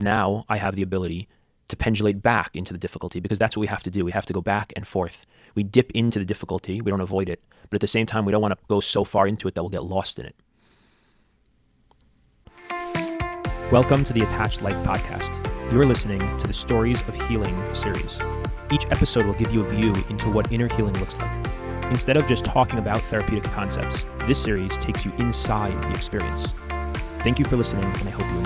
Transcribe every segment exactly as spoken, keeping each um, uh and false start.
Now I have the ability to pendulate back into the difficulty, because that's what we have to do. We have to go back and forth. We dip into the difficulty. We don't avoid it. But at the same time, we don't want to go so far into it that we'll get lost in it. Welcome to the Attached Life Podcast. You are listening to the Stories of Healing series. Each episode will give you a view into what inner healing looks like. Instead of just talking about therapeutic concepts, this series takes you inside the experience. Thank you for listening, and I hope you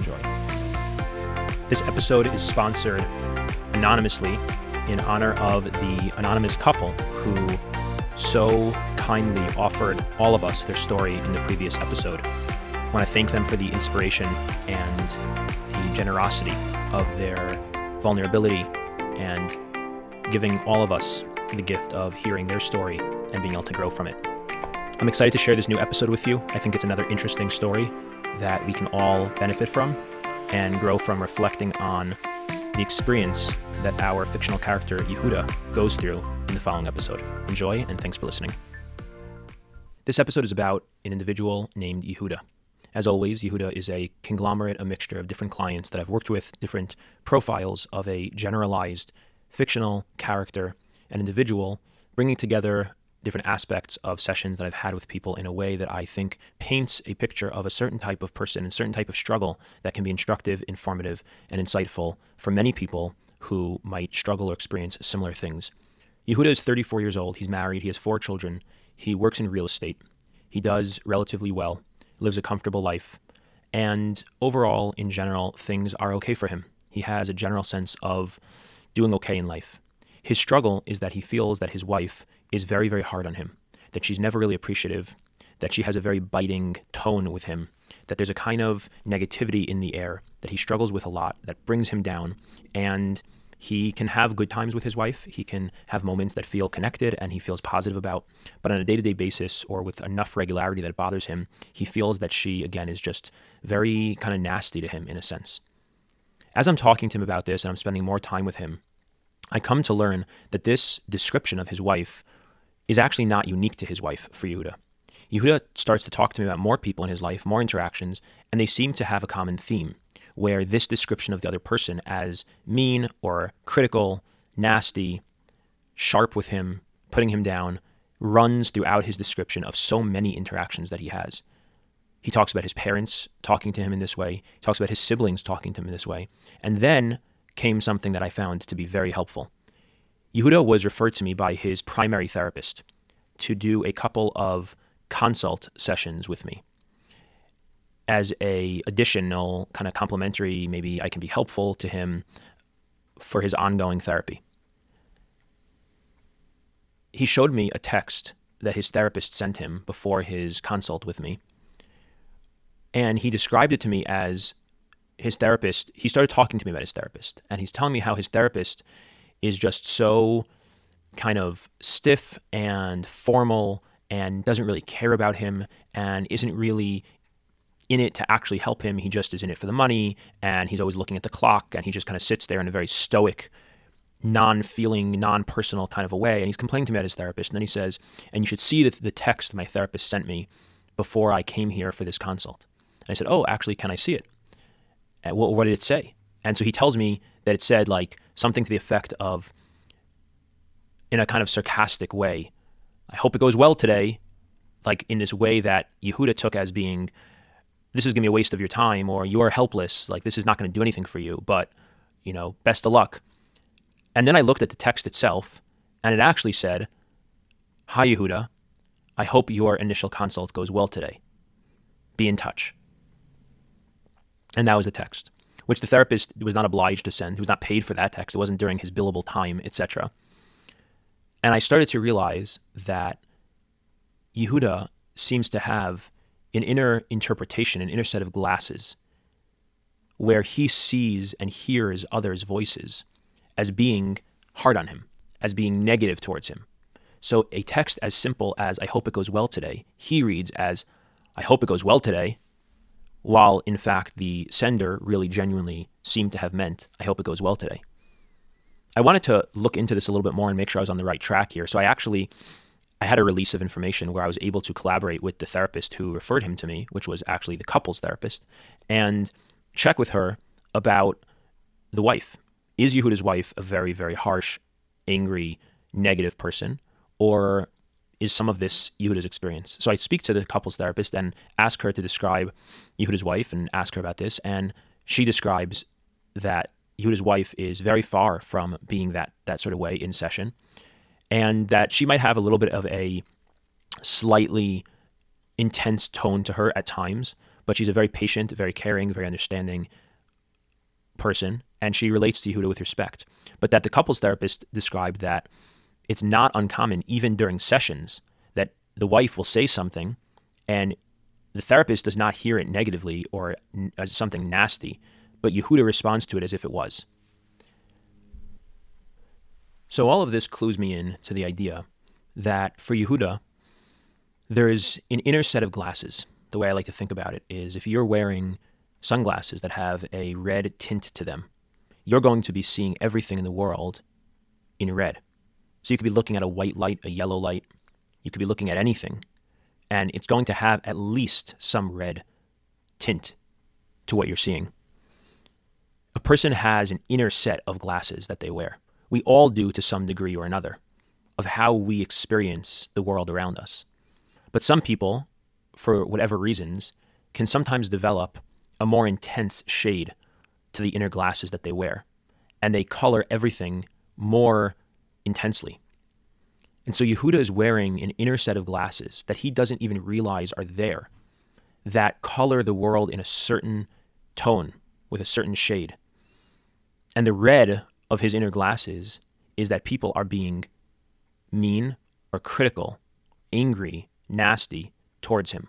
enjoy. This episode is sponsored anonymously in honor of the anonymous couple who so kindly offered all of us their story in the previous episode. I want to thank them for the inspiration and the generosity of their vulnerability and giving all of us the gift of hearing their story and being able to grow from it. I'm excited to share this new episode with you. I think it's another interesting story that we can all benefit from and grow from, reflecting on the experience that our fictional character Yehuda goes through in the following episode. Enjoy, and thanks for listening. This episode is about an individual named Yehuda. As always, Yehuda is a conglomerate, a mixture of different clients that I've worked with, different profiles of a generalized fictional character and individual, bringing together different aspects of sessions that I've had with people in a way that I think paints a picture of a certain type of person and certain type of struggle that can be instructive, informative, and insightful for many people who might struggle or experience similar things. Yehuda is thirty-four years old. He's married. He has four children. He works in real estate. He does relatively well, lives a comfortable life, and overall, in general, things are okay for him. He has a general sense of doing okay in life. His struggle is that he feels that his wife is very, very hard on him, that she's never really appreciative, that she has a very biting tone with him, that there's a kind of negativity in the air that he struggles with a lot that brings him down. And he can have good times with his wife. He can have moments that feel connected and he feels positive about. But on a day-to-day basis, or with enough regularity that it bothers him, he feels that she, again, is just very kind of nasty to him in a sense. As I'm talking to him about this and I'm spending more time with him, I come to learn that this description of his wife is actually not unique to his wife for Yehuda. Yehuda starts to talk to me about more people in his life, more interactions, and they seem to have a common theme, where this description of the other person as mean or critical, nasty, sharp with him, putting him down, runs throughout his description of so many interactions that he has. He talks about his parents talking to him in this way. He talks about his siblings talking to him in this way. And then came something that I found to be very helpful. Yehuda was referred to me by his primary therapist to do a couple of consult sessions with me as a additional kind of complementary, maybe I can be helpful to him for his ongoing therapy. He showed me a text that his therapist sent him before his consult with me. And he described it to me as his therapist. He started talking to me about his therapist, and he's telling me how his therapist is just so kind of stiff and formal and doesn't really care about him and isn't really in it to actually help him. He just is in it for the money, and he's always looking at the clock, and he just kind of sits there in a very stoic, non-feeling, non-personal kind of a way. And he's complaining to me about his therapist. And then he says, and you should see the, the text my therapist sent me before I came here for this consult. And I said, oh, actually, can I see it? And what, what did it say? And so he tells me that it said like something to the effect of, in a kind of sarcastic way, I hope it goes well today, like in this way that Yehuda took as being, this is going to be a waste of your time, or you are helpless, like this is not going to do anything for you, but, you know, best of luck. And then I looked at the text itself, and it actually said, hi, Yehuda, I hope your initial consult goes well today. Be in touch. And that was the text, which the therapist was not obliged to send. He was not paid for that text. It wasn't during his billable time, et cetera. And I started to realize that Yehuda seems to have an inner interpretation, an inner set of glasses, where he sees and hears others' voices as being hard on him, as being negative towards him. So a text as simple as, I hope it goes well today, he reads as, I hope it goes well today, while in fact the sender really genuinely seemed to have meant, I hope it goes well today. I wanted to look into this a little bit more and make sure I was on the right track here. So I actually, I had a release of information where I was able to collaborate with the therapist who referred him to me, which was actually the couple's therapist, and check with her about the wife. Is Yehuda's wife a very, very harsh, angry, negative person, or is some of this Yehuda's experience? So I speak to the couples therapist and ask her to describe Yehuda's wife and ask her about this, and she describes that Yehuda's wife is very far from being that that sort of way in session, and that she might have a little bit of a slightly intense tone to her at times, but she's a very patient, very caring, very understanding person, and she relates to Yehuda with respect. But that the couples therapist described that it's not uncommon, even during sessions, that the wife will say something and the therapist does not hear it negatively or as something nasty, but Yehuda responds to it as if it was. So all of this clues me in to the idea that for Yehuda, there is an inner set of glasses. The way I like to think about it is if you're wearing sunglasses that have a red tint to them, you're going to be seeing everything in the world in red. So you could be looking at a white light, a yellow light. You could be looking at anything, and it's going to have at least some red tint to what you're seeing. A person has an inner set of glasses that they wear. We all do to some degree or another, of how we experience the world around us. But some people, for whatever reasons, can sometimes develop a more intense shade to the inner glasses that they wear, and they color everything more intensely. And so Yehuda is wearing an inner set of glasses that he doesn't even realize are there, that color the world in a certain tone, with a certain shade. And the red of his inner glasses is that people are being mean or critical, angry, nasty towards him.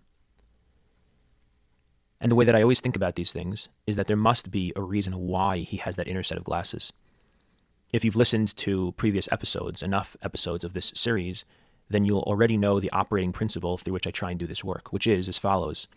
And the way that I always think about these things is that there must be a reason why he has that inner set of glasses. If you've listened to previous episodes, enough episodes of this series, then you'll already know the operating principle through which I try and do this work, which is as follows.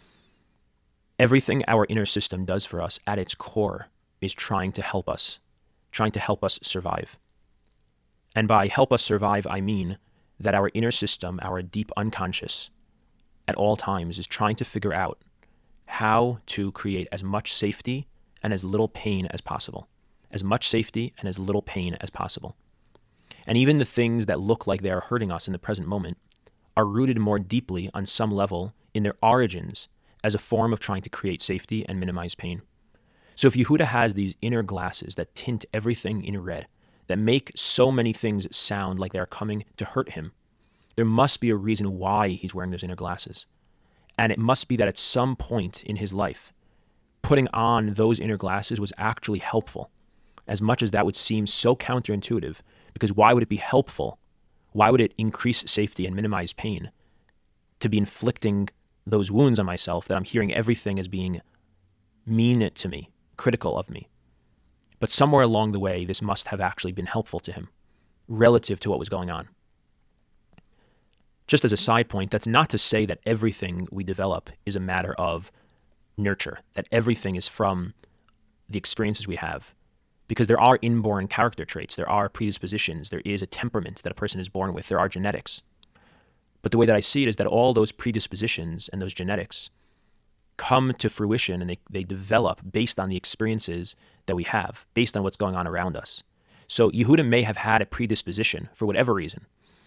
Everything our inner system does for us at its core is trying to help us, trying to help us survive. And by help us survive, I mean that our inner system, our deep unconscious, at all times is trying to figure out how to create as much safety and as little pain as possible. As much safety and as little pain as possible. And even the things that look like they are hurting us in the present moment are rooted more deeply on some level in their origins as a form of trying to create safety and minimize pain. So if Yehuda has these inner glasses that tint everything in red, that make so many things sound like they are coming to hurt him, there must be a reason why he's wearing those inner glasses. And it must be that at some point in his life, putting on those inner glasses was actually helpful. As much as that would seem so counterintuitive, because why would it be helpful? Why would it increase safety and minimize pain to be inflicting those wounds on myself that I'm hearing everything as being mean to me, critical of me? But somewhere along the way, this must have actually been helpful to him relative to what was going on. Just as a side point, that's not to say that everything we develop is a matter of nurture, that everything is from the experiences we have. Because there are inborn character traits, there are predispositions, there is a temperament that a person is born with, there are genetics. But the way that I see it is that all those predispositions and those genetics come to fruition and they, they develop based on the experiences that we have, based on what's going on around us. So Yehuda may have had a predisposition, for whatever reason,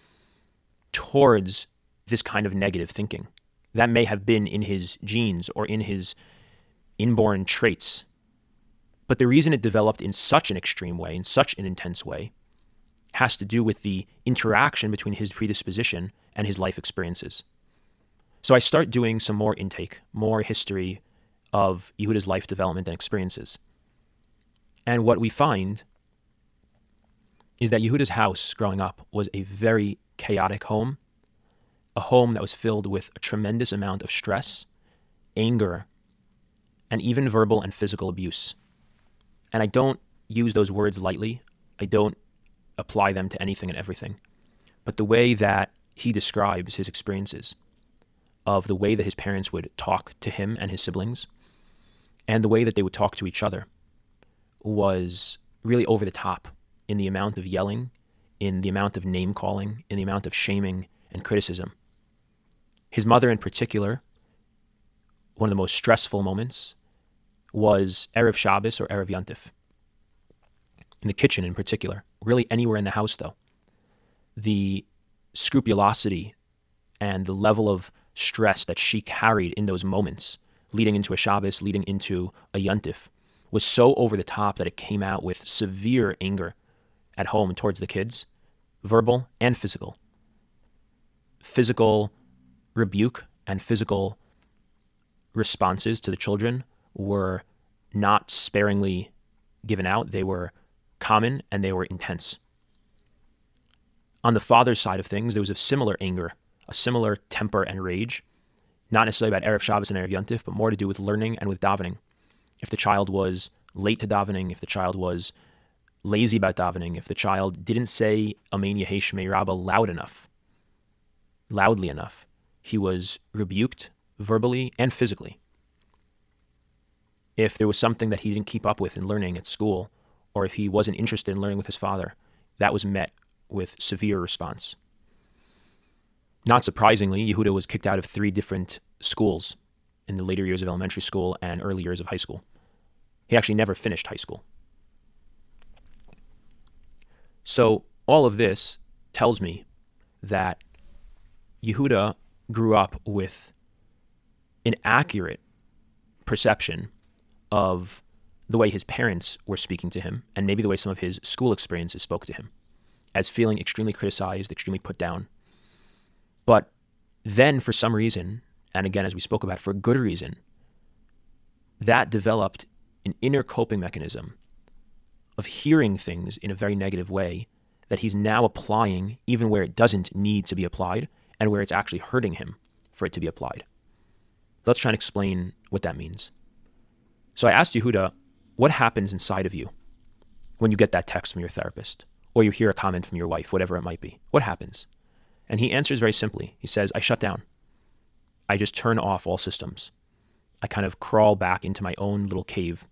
towards this kind of negative thinking. That may have been in his genes or in his inborn traits. But the reason it developed in such an extreme way, in such an intense way, has to do with the interaction between his predisposition and his life experiences. So I start doing some more intake, more history of Yehuda's life development and experiences. And what we find is that Yehuda's house growing up was a very chaotic home, a home that was filled with a tremendous amount of stress, anger, and even verbal and physical abuse. And I don't use those words lightly. I don't apply them to anything and everything. But the way that he describes his experiences, of the way that his parents would talk to him and his siblings, and the way that they would talk to each other, was really over the top in the amount of yelling, in the amount of name-calling, in the amount of shaming and criticism. His mother in particular, one of the most stressful moments was Erev Shabbos or Erev Yontif. in the kitchen in particular, really anywhere in the house though. The scrupulosity and the level of stress that she carried in those moments, leading into a Shabbos, leading into a Yontif, was so over the top that it came out with severe anger at home towards the kids, verbal and physical. Physical rebuke and physical responses to the children were not sparingly given out. They were common and they were intense. On the father's side of things, there was a similar anger, a similar temper and rage, not necessarily about Erev Shabbos and Erev Yontif, but more to do with learning and with davening. If the child was late to davening, if the child was lazy about davening, if the child didn't say Amen Yehi Shmei Rabbah loud enough, loudly enough, he was rebuked verbally and physically. If there was something that he didn't keep up with in learning at school, or if he wasn't interested in learning with his father, that was met with severe response. Not surprisingly, Yehuda was kicked out of three different schools in the later years of elementary school and early years of high school. He actually never finished high school. So all of this tells me that Yehuda grew up with an accurate perception of the way his parents were speaking to him, and maybe the way some of his school experiences spoke to him, as feeling extremely criticized, extremely put down. But then for some reason, and again, as we spoke about, for a good reason, that developed an inner coping mechanism of hearing things in a very negative way that he's now applying even where it doesn't need to be applied and where it's actually hurting him for it to be applied. Let's try and explain what that means. So I asked Yehuda, what happens inside of you when you get that text from your therapist, or you hear a comment from your wife, whatever it might be? What happens? And he answers very simply. He says, I shut down. I just turn off all systems. I kind of crawl back into my own little cave.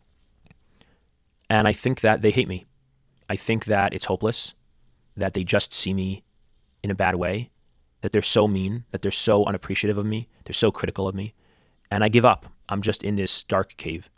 And I think that they hate me. I think that it's hopeless, that they just see me in a bad way, that they're so mean, that they're so unappreciative of me, they're so critical of me, and I give up. I'm just in this dark cave.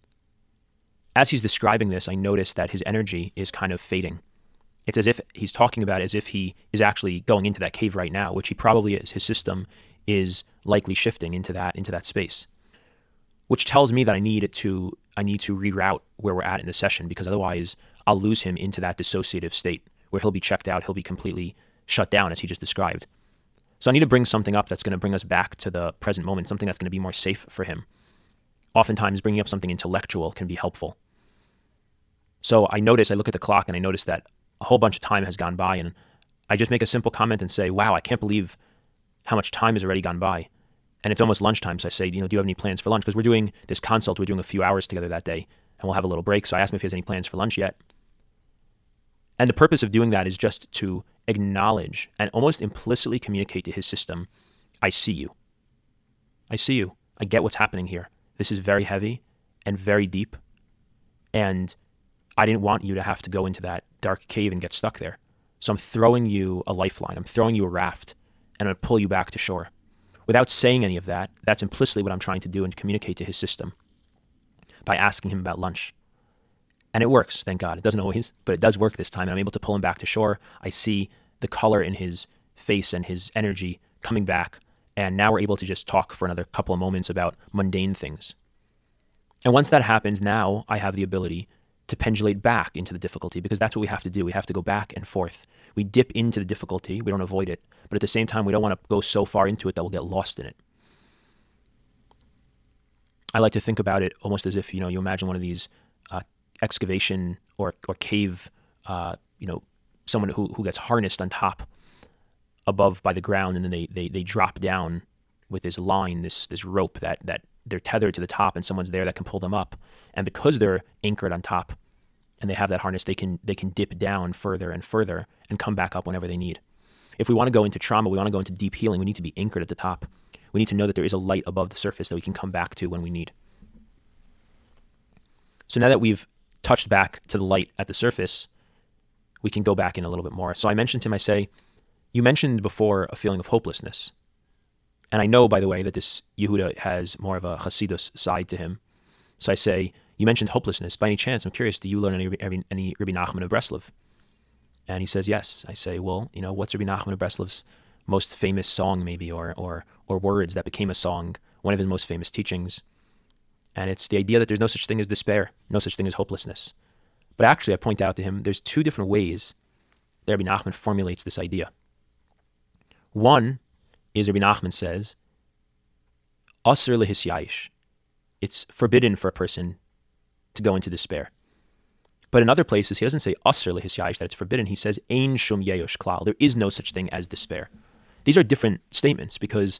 As he's describing this, I notice that his energy is kind of fading. It's as if he's talking about it as if he is actually going into that cave right now, which he probably is. His system is likely shifting into that into that space, which tells me that I need to I need to reroute where we're at in the session, because otherwise I'll lose him into that dissociative state where he'll be checked out, he'll be completely shut down, as he just described. So I need to bring something up that's going to bring us back to the present moment, something that's going to be more safe for him. Oftentimes, bringing up something intellectual can be helpful. So I notice, I look at the clock and I notice that a whole bunch of time has gone by, and I just make a simple comment and say, wow, I can't believe how much time has already gone by. And it's almost lunchtime, so I say, you know, do you have any plans for lunch? Because we're doing this consult, we're doing a few hours together that day, and we'll have a little break. So I asked him if he has any plans for lunch yet. And the purpose of doing that is just to acknowledge and almost implicitly communicate to his system, I see you. I see you. I get what's happening here. This is very heavy and very deep, and I didn't want you to have to go into that dark cave and get stuck there. So I'm throwing you a lifeline. I'm throwing you a raft, and I'm going to pull you back to shore. Without saying any of that, that's implicitly what I'm trying to do and communicate to his system by asking him about lunch. And it works, thank God. It doesn't always, but it does work this time, and I'm able to pull him back to shore. I see the color in his face and his energy coming back, and now we're able to just talk for another couple of moments about mundane things. And once that happens, now I have the ability to pendulate back into the difficulty, because that's what we have to do. We have to go back and forth. We dip into the difficulty. We don't avoid it. But at the same time, we don't want to go so far into it that we'll get lost in it. I like to think about it almost as if, you know, you imagine one of these uh, excavation or or cave, uh, you know, someone who, who gets harnessed on top above by the ground, and then they, they, they drop down with this line, this this rope that, that they're tethered to the top, and someone's there that can pull them up. And because they're anchored on top and they have that harness, they can they can dip down further and further and come back up whenever they need. If we want to go into trauma, we want to go into deep healing, we need to be anchored at the top. We need to know that there is a light above the surface that we can come back to when we need. So now that we've touched back to the light at the surface, we can go back in a little bit more. So I mentioned to him, I say, you mentioned before a feeling of hopelessness. And I know, by the way, that this Yehuda has more of a Hasidus side to him. So I say, you mentioned hopelessness. By any chance, I'm curious, do you learn any, any, any Rabbi Nachman of Breslov? And he says, yes. I say, well, you know, what's Rabbi Nachman of Breslov's most famous song maybe, or, or, or words that became a song, one of his most famous teachings? And it's the idea that there's no such thing as despair, no such thing as hopelessness. But actually, I point out to him, there's two different ways that Rabbi Nachman formulates this idea. One is Rabbi Nachman says, Asur lehisyayish. It's forbidden for a person to go into despair. But in other places, he doesn't say Asur lehisyayish, that it's forbidden. He says, Ein shum yeyosh klal. There is no such thing as despair. These are different statements, because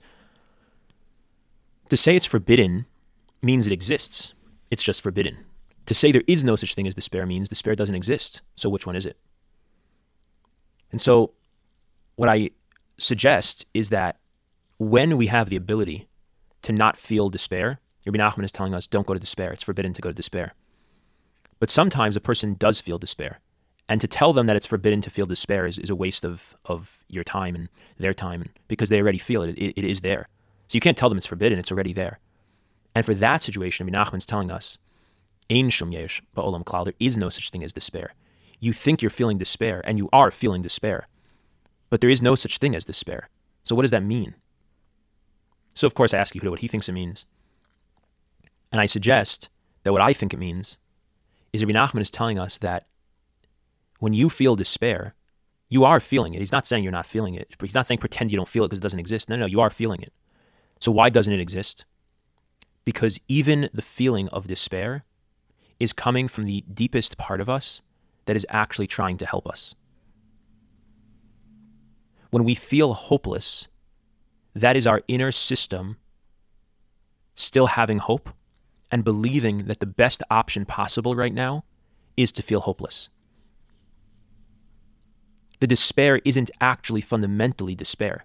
to say it's forbidden means it exists. It's just forbidden. To say there is no such thing as despair means despair doesn't exist. So which one is it? And so what I suggest is that when we have the ability to not feel despair, Rabbi Nachman is telling us, don't go to despair. It's forbidden to go to despair. But sometimes a person does feel despair. And to tell them that it's forbidden to feel despair is, is a waste of, of your time and their time, because they already feel it. it. It is there. So you can't tell them it's forbidden. It's already there. And for that situation, Rabbi Nachman's telling us, Ein shum yesh ba'olam klal. There is no such thing as despair. You think you're feeling despair, and you are feeling despair. But there is no such thing as despair. So what does that mean? So of course I ask Yehuda what he thinks it means. And I suggest that what I think it means is Rabbi Nachman is telling us that when you feel despair, you are feeling it. He's not saying you're not feeling it. He's not saying pretend you don't feel it because it doesn't exist. No, no, you are feeling it. So why doesn't it exist? Because even the feeling of despair is coming from the deepest part of us that is actually trying to help us. When we feel hopeless, that is our inner system still having hope and believing that the best option possible right now is to feel hopeless. The despair isn't actually fundamentally despair.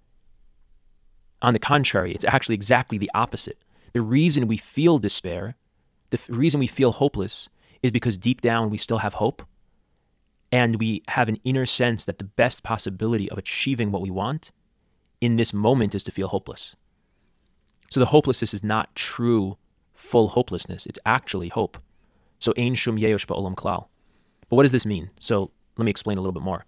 On the contrary, it's actually exactly the opposite. The reason we feel despair, the f- reason we feel hopeless, is because deep down we still have hope, and we have an inner sense that the best possibility of achieving what we want in this moment is to feel hopeless. So the hopelessness is not true, full hopelessness. It's actually hope. So ein shum yeyosh ba'olam klal. But what does this mean? So let me explain a little bit more.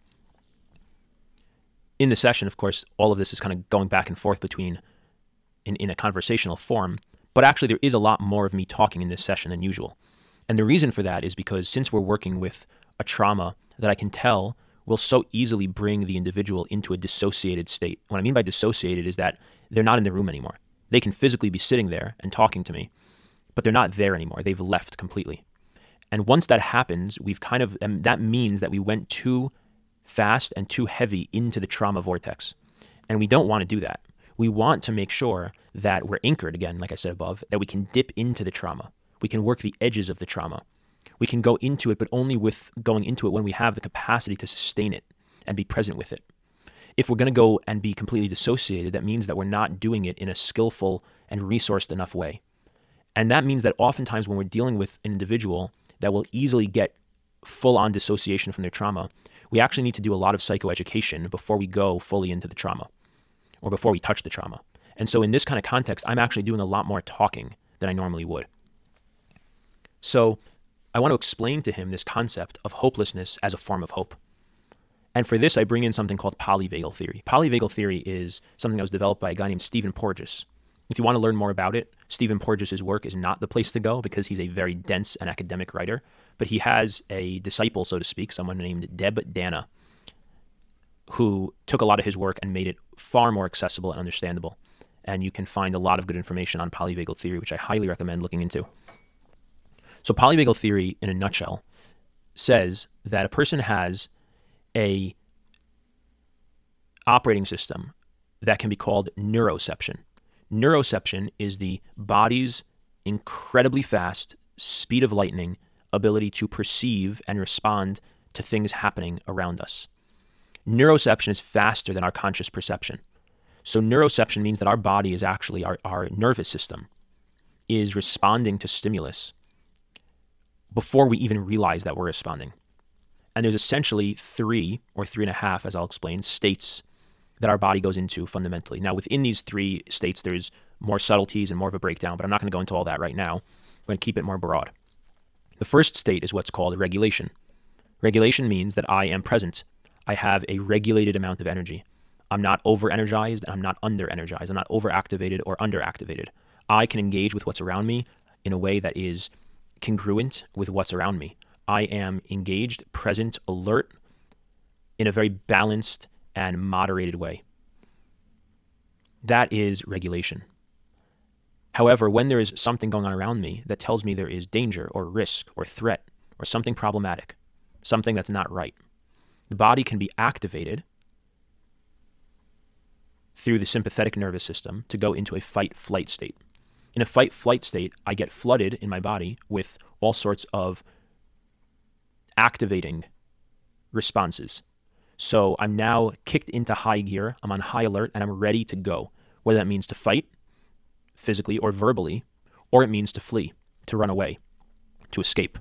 In the session, of course, all of this is kind of going back and forth between in, in a conversational form, but actually there is a lot more of me talking in this session than usual. And the reason for that is because since we're working with a trauma that I can tell will so easily bring the individual into a dissociated state. What I mean by dissociated is that they're not in the room anymore. They can physically be sitting there and talking to me, but they're not there anymore. They've left completely. And once that happens, we've kind of, and that means that we went too fast and too heavy into the trauma vortex. And we don't want to do that. We want to make sure that we're anchored again, like I said above, that we can dip into the trauma. We can work the edges of the trauma. We can go into it, but only with going into it when we have the capacity to sustain it and be present with it. If we're going to go and be completely dissociated, that means that we're not doing it in a skillful and resourced enough way. And that means that oftentimes when we're dealing with an individual that will easily get full-on dissociation from their trauma, we actually need to do a lot of psychoeducation before we go fully into the trauma or before we touch the trauma. And so in this kind of context, I'm actually doing a lot more talking than I normally would. So I want to explain to him this concept of hopelessness as a form of hope. And for this, I bring in something called polyvagal theory. Polyvagal theory is something that was developed by a guy named Stephen Porges. If you want to learn more about it, Stephen Porges' work is not the place to go because he's a very dense and academic writer, but he has a disciple, so to speak, someone named Deb Dana, who took a lot of his work and made it far more accessible and understandable. And you can find a lot of good information on polyvagal theory, which I highly recommend looking into. So polyvagal theory, in a nutshell, says that a person has a operating system that can be called neuroception. Neuroception is the body's incredibly fast, speed of lightning ability to perceive and respond to things happening around us. Neuroception is faster than our conscious perception. So neuroception means that our body is actually, our, our nervous system is responding to stimulus before we even realize that we're responding. And there's essentially three, or three and a half, as I'll explain, states that our body goes into fundamentally. Now, within these three states, there's more subtleties and more of a breakdown, but I'm not going to go into all that right now. I'm going to keep it more broad. The first state is what's called regulation. Regulation means that I am present. I have a regulated amount of energy. I'm not over-energized and I'm not under-energized. I'm not overactivated or underactivated. I can engage with what's around me in a way that is congruent with what's around me. I am engaged, present, alert in a very balanced and moderated way. That is regulation. However, when there is something going on around me that tells me there is danger or risk or threat or something problematic, something that's not right, the body can be activated through the sympathetic nervous system to go into a fight-flight state. In a fight-flight state, I get flooded in my body with all sorts of activating responses. So I'm now kicked into high gear, I'm on high alert, and I'm ready to go, whether that means to fight, physically or verbally, or it means to flee, to run away, to escape.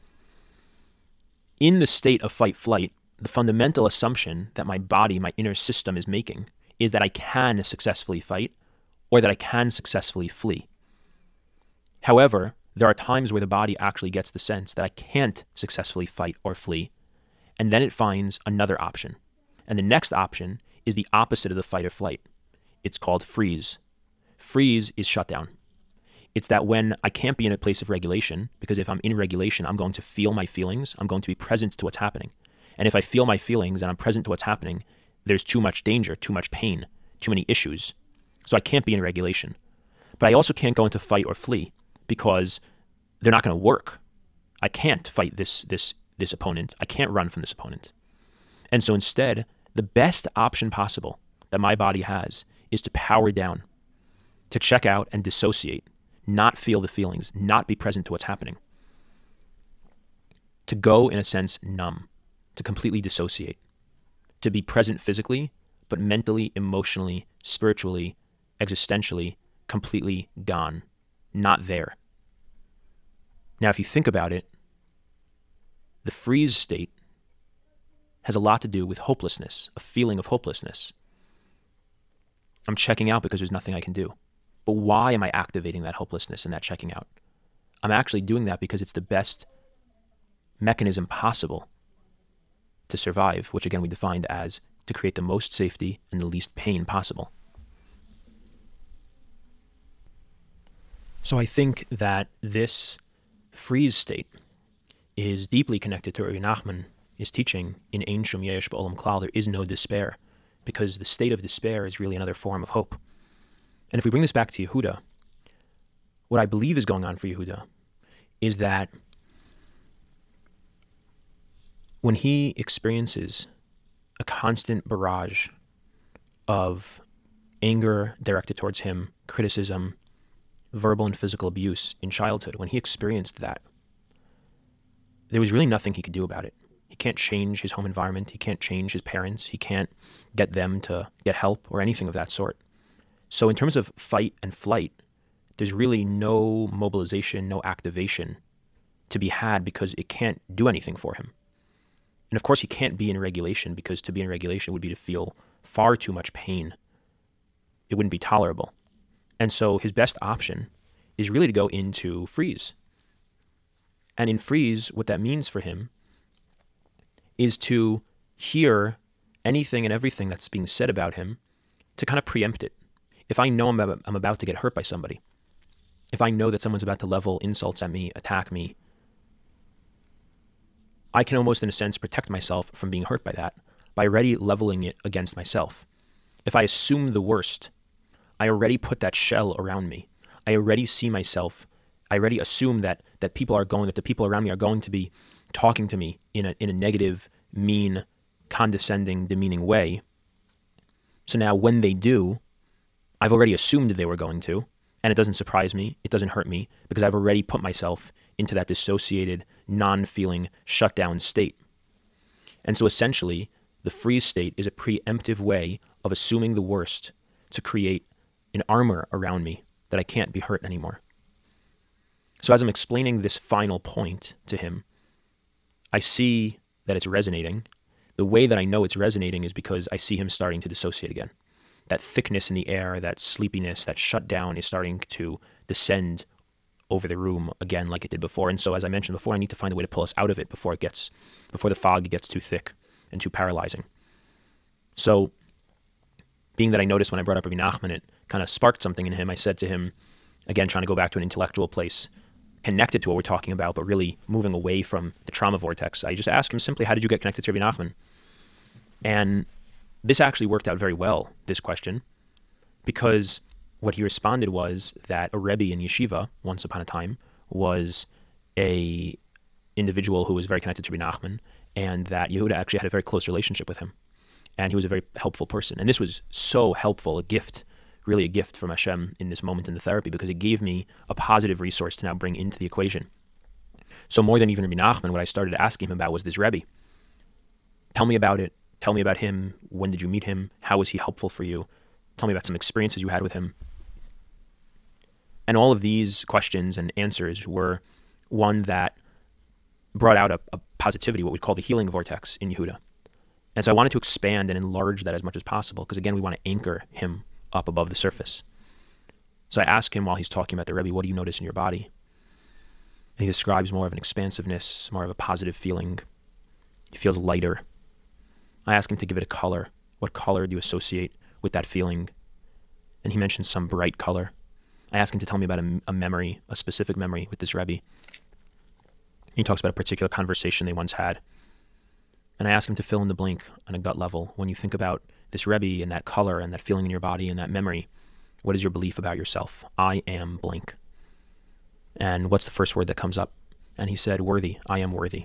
In the state of fight-flight, the fundamental assumption that my body, my inner system is making is that I can successfully fight or that I can successfully flee. However, there are times where the body actually gets the sense that I can't successfully fight or flee, and then it finds another option. And the next option is the opposite of the fight or flight. It's called freeze. Freeze is shutdown. It's that when I can't be in a place of regulation, because if I'm in regulation, I'm going to feel my feelings, I'm going to be present to what's happening. And if I feel my feelings and I'm present to what's happening, there's too much danger, too much pain, too many issues. So I can't be in regulation. But I also can't go into fight or flee because they're not going to work. I can't fight this, this, this opponent. I can't run from this opponent. And so instead, the best option possible that my body has is to power down, to check out and dissociate, not feel the feelings, not be present to what's happening. To go, in a sense, numb, to completely dissociate, to be present physically, but mentally, emotionally, spiritually, existentially, completely gone, not there. Now, if you think about it, the freeze state has a lot to do with hopelessness, a feeling of hopelessness. I'm checking out because there's nothing I can do. But why am I activating that hopelessness and that checking out? I'm actually doing that because it's the best mechanism possible to survive, which again we defined as to create the most safety and the least pain possible. So I think that this freeze state is deeply connected to Rabbi Nachman is teaching in Ein Shum Yesh B'Olam Klal, there is no despair, because the state of despair is really another form of hope. And if we bring this back to Yehuda, what I believe is going on for Yehuda is that when he experiences a constant barrage of anger directed towards him, criticism, verbal and physical abuse in childhood, when he experienced that, there was really nothing he could do about it. He can't change his home environment. He can't change his parents. He can't get them to get help or anything of that sort. So in terms of fight and flight, there's really no mobilization, no activation to be had because it can't do anything for him. And of course, he can't be in regulation because to be in regulation would be to feel far too much pain. It wouldn't be tolerable. And so his best option is really to go into freeze. And in freeze, what that means for him is to hear anything and everything that's being said about him, to kind of preempt it. If I know I'm about, I'm about to get hurt by somebody, if I know that someone's about to level insults at me, attack me, I can almost, in a sense, protect myself from being hurt by that by already leveling it against myself. If I assume the worst, I already put that shell around me. I already see myself. I already assume that that people are going, that the people around me are going to be talking to me in a in a negative, mean, condescending, demeaning way. So now when they do, I've already assumed they were going to, and it doesn't surprise me, it doesn't hurt me, because I've already put myself into that dissociated, non-feeling, shut-down state. And so essentially, the freeze state is a preemptive way of assuming the worst to create an armor around me that I can't be hurt anymore. So as I'm explaining this final point to him, I see that it's resonating. The way that I know it's resonating is because I see him starting to dissociate again. That thickness in the air, that sleepiness, that shutdown is starting to descend over the room again like it did before. And so, as I mentioned before, I need to find a way to pull us out of it before it gets, before the fog gets too thick and too paralyzing. So, being that I noticed when I brought up Rabbi Nachman, it kind of sparked something in him. I said to him, again, trying to go back to an intellectual place, connected to what we're talking about, but really moving away from the trauma vortex. I just asked him simply, how did you get connected to Rabbi Nachman? And this actually worked out very well, this question, because what he responded was that a Rebbe in yeshiva, once upon a time, was a individual who was very connected to Rabbi Nachman, and that Yehuda actually had a very close relationship with him. And he was a very helpful person. And this was so helpful, a gift, really a gift from Hashem in this moment in the therapy, because it gave me a positive resource to now bring into the equation. So more than even Rabbi Nachman, what I started asking him about was this Rebbe. Tell me about it. Tell me about him. When did you meet him? How was he helpful for you? Tell me about some experiences you had with him. And all of these questions and answers were one that brought out a, a positivity, what we call the healing vortex in Yehuda. And so I wanted to expand and enlarge that as much as possible, because again, we want to anchor him up above the surface. So I ask him while he's talking about the Rebbe, what do you notice in your body? And he describes more of an expansiveness, more of a positive feeling. He feels lighter. I ask him to give it a color. What color do you associate with that feeling? And he mentions some bright color. I ask him to tell me about a, a memory, a specific memory with this Rebbe. He talks about a particular conversation they once had. And I ask him to fill in the blank on a gut level. When you think about this Rebbe and that color and that feeling in your body and that memory, what is your belief about yourself? I am blank. And what's the first word that comes up? And he said, worthy. I am worthy.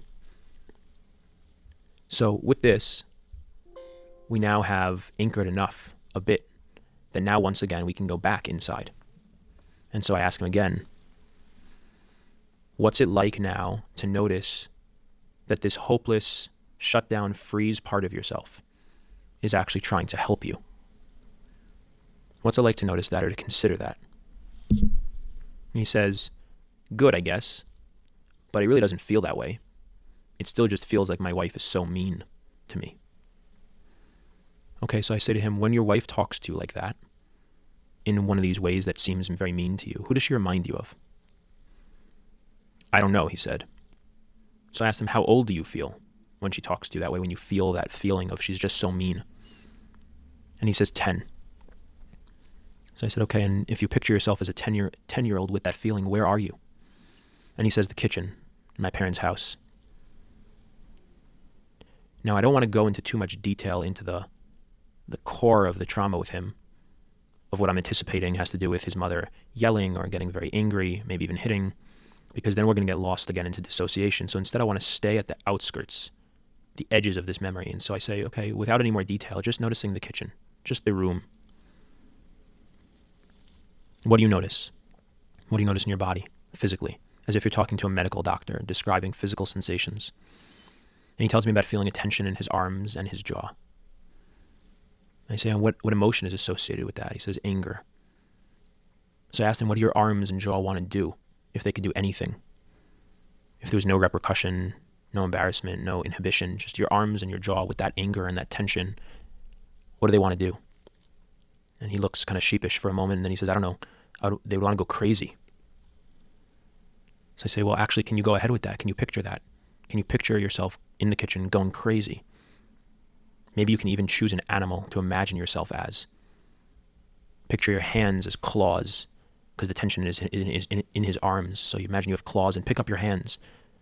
So with this, we now have anchored enough a bit that now once again we can go back inside. And so I ask him again, what's it like now to notice that this hopeless, shut down, freeze part of yourself is actually trying to help you? What's it like to notice that or to consider that? And he says, good, I guess, but it really doesn't feel that way. It still just feels like my wife is so mean to me. Okay, so I say to him, when your wife talks to you like that, in one of these ways that seems very mean to you, who does she remind you of? I don't know, he said. So I asked him, how old do you feel when she talks to you that way, when you feel that feeling of she's just so mean? And he says, ten. So I said, okay, and if you picture yourself as a ten-year, ten-year-old with that feeling, where are you? And he says, the kitchen, in my parents' house. Now, I don't want to go into too much detail into the the core of the trauma with him, of what I'm anticipating has to do with his mother yelling or getting very angry, maybe even hitting, because then we're going to get lost again into dissociation. So instead, I want to stay at the outskirts, the edges of this memory. And so I say, okay, without any more detail, just noticing the kitchen, just the room. What do you notice? What do you notice in your body, physically? As if you're talking to a medical doctor, describing physical sensations. And he tells me about feeling a tension in his arms and his jaw. I say, what, what emotion is associated with that? He says, anger. So I asked him, what do your arms and jaw want to do if they could do anything? If there was no repercussion, no embarrassment, no inhibition, just your arms and your jaw with that anger and that tension, what do they want to do? And he looks kind of sheepish for a moment, and then he says, I don't know, I don't, they would want to go crazy. So I say, well, actually, can you go ahead with that? Can you picture that? Can you picture yourself in the kitchen going crazy? Maybe you can even choose an animal to imagine yourself as. Picture your hands as claws, because the tension is in, is in, in his arms. So you imagine you have claws, and pick up your hands.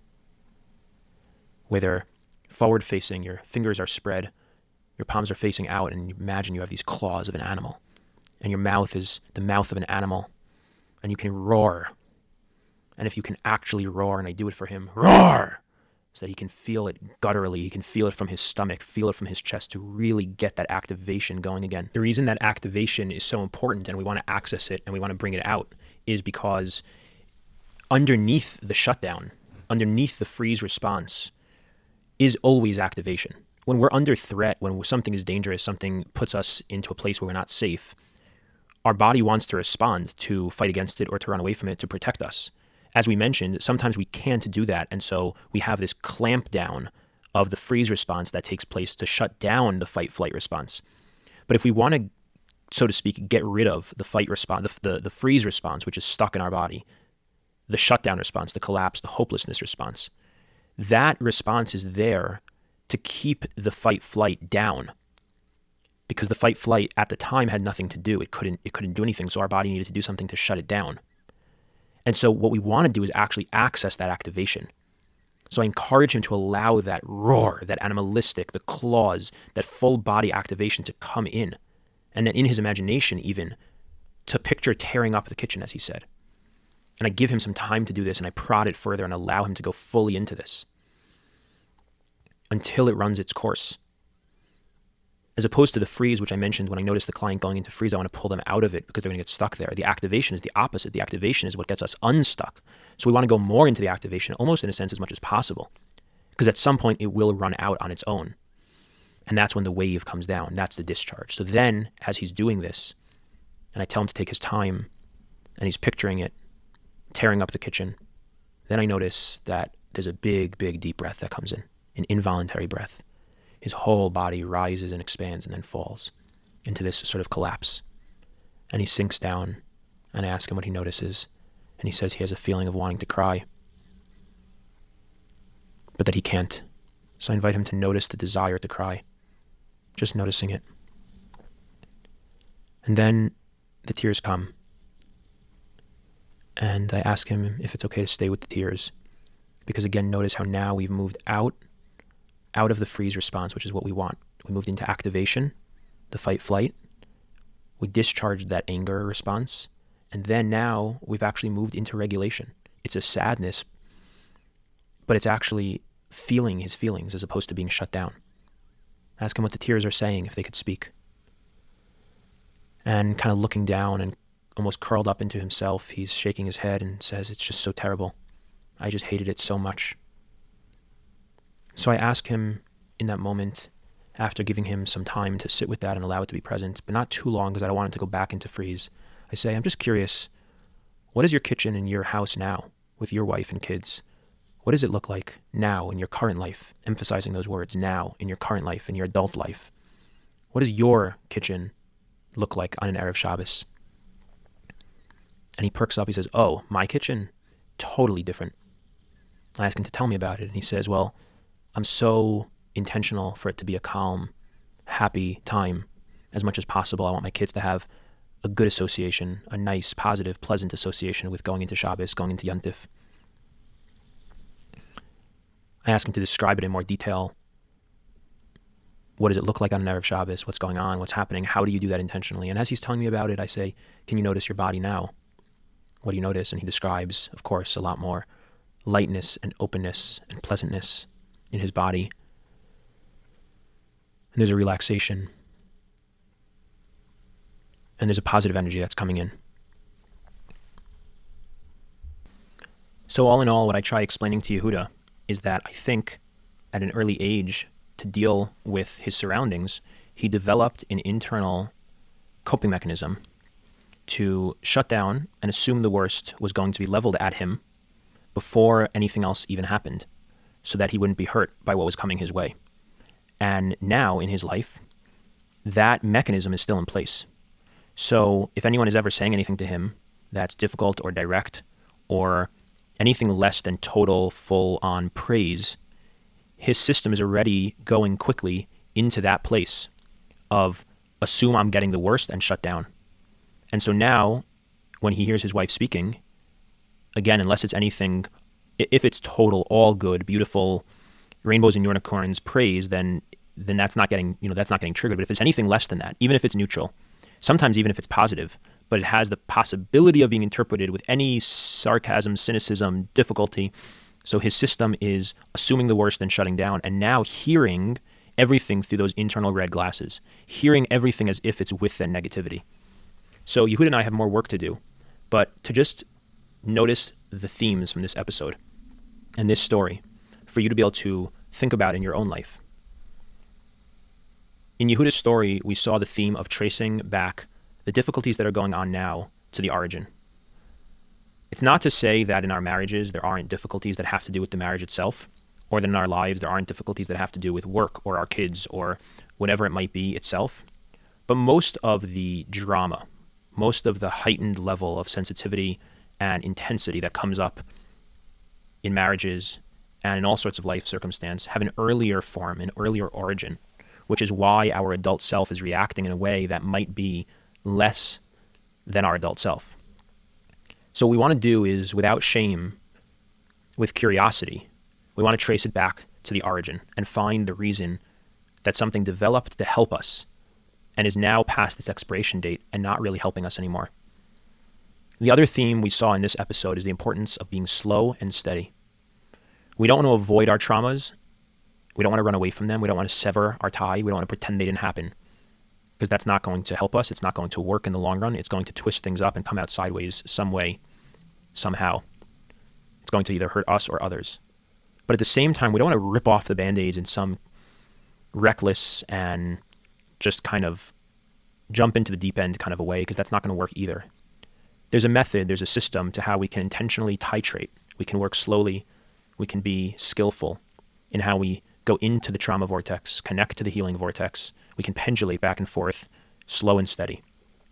Where they're forward-facing, your fingers are spread, your palms are facing out, and you imagine you have these claws of an animal. And your mouth is the mouth of an animal. And you can roar. And if you can actually roar, and I do it for him, roar! So that he can feel it gutturally, he can feel it from his stomach, feel it from his chest to really get that activation going again. The reason that activation is so important and we want to access it and we want to bring it out is because underneath the shutdown, underneath the freeze response is always activation. When we're under threat, when something is dangerous, something puts us into a place where we're not safe, our body wants to respond to fight against it or to run away from it to protect us. As we mentioned, sometimes we can't do that, and so we have this clamp down of the freeze response that takes place to shut down the fight-flight response. But if we want to, so to speak, get rid of the fight response, the, the, the freeze response, which is stuck in our body, the shutdown response, the collapse, the hopelessness response. That response is there to keep the fight flight down, because the fight flight at the time had nothing to do. It couldn't, it couldn't do anything. So our body needed to do something to shut it down. And so what we want to do is actually access that activation. So I encourage him to allow that roar, that animalistic, the claws, that full body activation to come in. And then in his imagination even, to picture tearing up the kitchen, as he said. And I give him some time to do this, and I prod it further and allow him to go fully into this until it runs its course. As opposed to the freeze, which I mentioned when I noticed the client going into freeze, I want to pull them out of it because they're going to get stuck there. The activation is the opposite. The activation is what gets us unstuck. So we want to go more into the activation, almost in a sense as much as possible, because at some point it will run out on its own. And that's when the wave comes down. That's the discharge. So then, as he's doing this, and I tell him to take his time, and he's picturing it, tearing up the kitchen, then I notice that there's a big, big deep breath that comes in, an involuntary breath. His whole body rises and expands and then falls into this sort of collapse. And he sinks down, and I ask him what he notices, and he says he has a feeling of wanting to cry, but that he can't. So I invite him to notice the desire to cry, just noticing it. And then the tears come, and I ask him if it's okay to stay with the tears, because again, notice how now we've moved out out of the freeze response, which is what we want. We moved into activation, the fight flight. We discharged that anger response. And then now we've actually moved into regulation. It's a sadness, but it's actually feeling his feelings as opposed to being shut down. Ask him what the tears are saying, if they could speak. And kind of looking down and almost curled up into himself, he's shaking his head and says, "It's just so terrible. I just hated it so much." So I ask him in that moment, after giving him some time to sit with that and allow it to be present, but not too long because I don't want him to go back into freeze. I say, "I'm just curious, what is your kitchen in your house now with your wife and kids? What does it look like now in your current life?" Emphasizing those words, now in your current life, in your adult life. What does your kitchen look like on an Erev Shabbos? And he perks up. He says, "Oh, my kitchen? Totally different." I ask him to tell me about it. And he says, "Well, I'm so intentional for it to be a calm, happy time as much as possible. I want my kids to have a good association, a nice, positive, pleasant association with going into Shabbos, going into Yontif." I ask him to describe it in more detail. What does it look like on an Erev Shabbos? What's going on? What's happening? How do you do that intentionally? And as he's telling me about it, I say, "Can you notice your body now? What do you notice?" And he describes, of course, a lot more lightness and openness and pleasantness in his body. And there's a relaxation. And there's a positive energy that's coming in. So all in all, what I try explaining to Yehuda is that I think at an early age, to deal with his surroundings, he developed an internal coping mechanism to shut down and assume the worst was going to be leveled at him before anything else even happened, so that he wouldn't be hurt by what was coming his way. And now in his life, that mechanism is still in place. So if anyone is ever saying anything to him that's difficult or direct or anything less than total, full-on praise, his system is already going quickly into that place of assume I'm getting the worst and shut down. And so now when he hears his wife speaking, again, unless it's anything, if it's total, all good, beautiful, rainbows and unicorns praise, then then that's not getting, you know, that's not getting triggered. But if it's anything less than that, even if it's neutral, sometimes even if it's positive, but it has the possibility of being interpreted with any sarcasm, cynicism, difficulty. So his system is assuming the worst and shutting down, and now hearing everything through those internal red glasses, hearing everything as if it's with that negativity. So Yehuda and I have more work to do, but to just notice the themes from this episode and this story for you to be able to think about in your own life. In Yehuda's story, we saw the theme of tracing back the difficulties that are going on now to the origin. It's not to say that in our marriages there aren't difficulties that have to do with the marriage itself, or that in our lives there aren't difficulties that have to do with work or our kids or whatever it might be itself. But most of the drama, most of the heightened level of sensitivity and intensity that comes up in marriages and in all sorts of life circumstances have an earlier form, an earlier origin, which is why our adult self is reacting in a way that might be less than our adult self. So what we want to do is, without shame, with curiosity, we want to trace it back to the origin and find the reason that something developed to help us and is now past its expiration date and not really helping us anymore. The other theme we saw in this episode is the importance of being slow and steady. We don't want to avoid our traumas. We don't want to run away from them. We don't want to sever our tie. We don't want to pretend they didn't happen, because that's not going to help us. It's not going to work in the long run. It's going to twist things up and come out sideways some way, somehow. It's going to either hurt us or others. But at the same time, we don't want to rip off the Band-Aids in some reckless and just kind of jump into the deep end kind of a way, because that's not going to work either. There's a method, there's a system to how we can intentionally titrate. We can work slowly. We can be skillful in how we go into the trauma vortex, connect to the healing vortex. We can pendulate back and forth, slow and steady.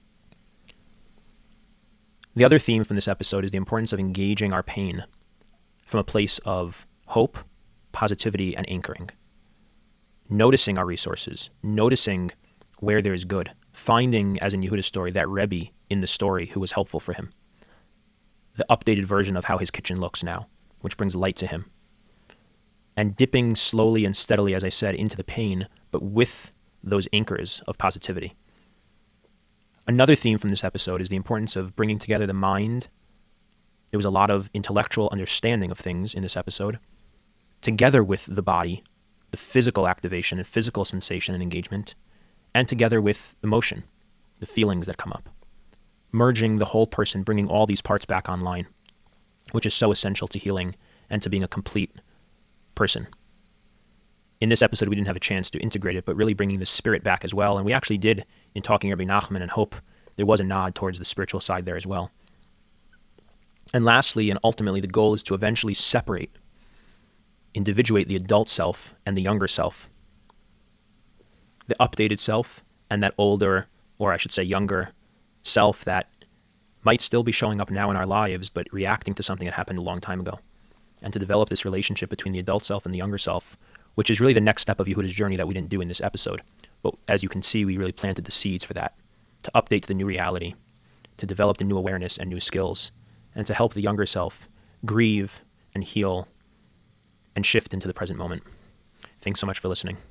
The other theme from this episode is the importance of engaging our pain from a place of hope, positivity, and anchoring. Noticing our resources, noticing where there is good, finding, as in Yehuda's story, that Rebbe in the story who was helpful for him. The updated version of how his kitchen looks now, which brings light to him. And dipping slowly and steadily, as I said, into the pain, but with those anchors of positivity. Another theme from this episode is the importance of bringing together the mind. There was a lot of intellectual understanding of things in this episode, together with the body, the physical activation and physical sensation and engagement, and together with emotion, the feelings that come up. Merging the whole person, bringing all these parts back online, which is so essential to healing and to being a complete person. In this episode, we didn't have a chance to integrate it, but really bringing the spirit back as well. And we actually did, in talking Rabbi Nachman and Hope, there was a nod towards the spiritual side there as well. And lastly, and ultimately, the goal is to eventually separate, individuate the adult self and the younger self. The updated self and that older, or I should say younger, self that might still be showing up now in our lives, but reacting to something that happened a long time ago. And to develop this relationship between the adult self and the younger self, which is really the next step of Yehuda's journey that we didn't do in this episode. But as you can see, we really planted the seeds for that, to update to the new reality, to develop the new awareness and new skills, and to help the younger self grieve and heal and shift into the present moment. Thanks so much for listening.